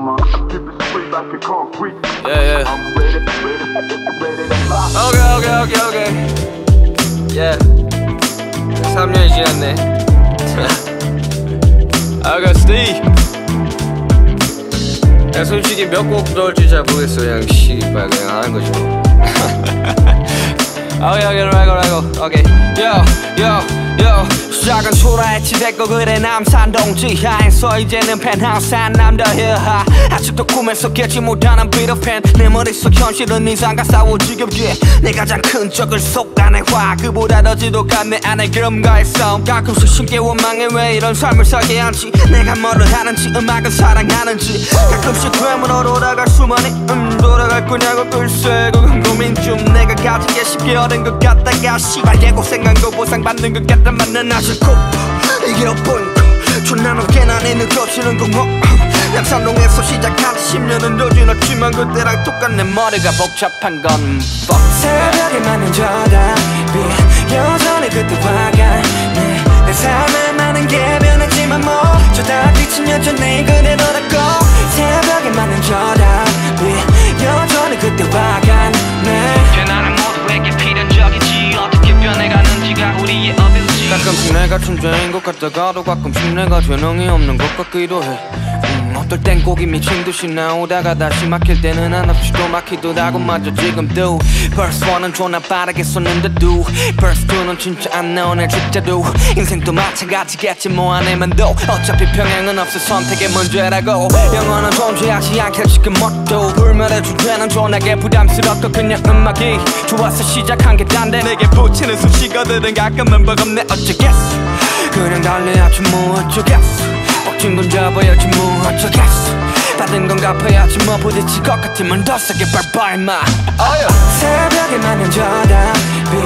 Yeah. Okay. Yeah. 3년이 지났네. I got Steve. 야, 솔직히 몇 곡 넣을지 잘 모르겠어. 그냥 씨발 그냥 하는 거지 뭐. 오케이. Yo. 시작은 초라했지 됐고 그래 남산동 지하에서 이제는 펜하우스 한 남더히하 아직도 꿈에서 깨지 못하는 비터팬 내 머릿속 현실은 이상과 싸워 지겹게 내 가장 큰 적을 속아내화 그보다 더 지독한 내 안의 그럼과의 싸움 가끔씩 신께 원망해 왜 이런 삶을 살게 한지 내가 뭐를 하는지 음악을 사랑하는지 가끔씩 되물어 돌아갈 수만이 돌아갈 거냐고 글쎄 그건 고민 중 내가 가진 게 쉽게 얻은 것 같다가 씨발 예고생한 거 보상받는 것 같단 말은 아직 이게 엇보이고 존나 높게 난 있는 거치는 공허 남산동에서 시작한 10년은 더 지났지만 그때랑 똑같네 머리가 복잡한 건 fuck 새벽에 맞는 저답이 여전히 그때와 같네 내 삶에 많은 게 변했지만 뭐 저답빛은 여전히 그대로라고 새벽에 맞는 저답이 여전히 그때와 같네 변화는 모두에게 필연적이지 어떻게 변해가는지가 우리의 어빌리티 가끔씩 내가 천재인 것 같다가도 가끔씩 내가 재능이 없는 것 같기도 해 어떨 땐 곡이 미친 듯이 나오다가 다시 막힐 때는 한없이 또 막히더라고 마저 지금도 Verse 1은 존나 빠르게 썼는데도 Verse 2는 진짜 안 나오네 진짜도 인생도 마찬가지겠지 뭐 안 해면도 어차피 평행은 없어 선택의 문제라고 영원은 존재하지 않겠지 그 뭣도 불멸의 주제는 존나게 부담스럽고 그냥 음악이 좋아서 시작한 게 딴데 내게 붙이는 수식어들은 가끔은 버겁네 어쩌겠어 그냥 달려야지 뭐 어쩌겠어 진 건 잡아야지 뭐 어쩌겠어 받은 건 갚아야지 뭐 부딪힐 것 같으면 더 세게 밟아 임마 새벽에 맞는 저답이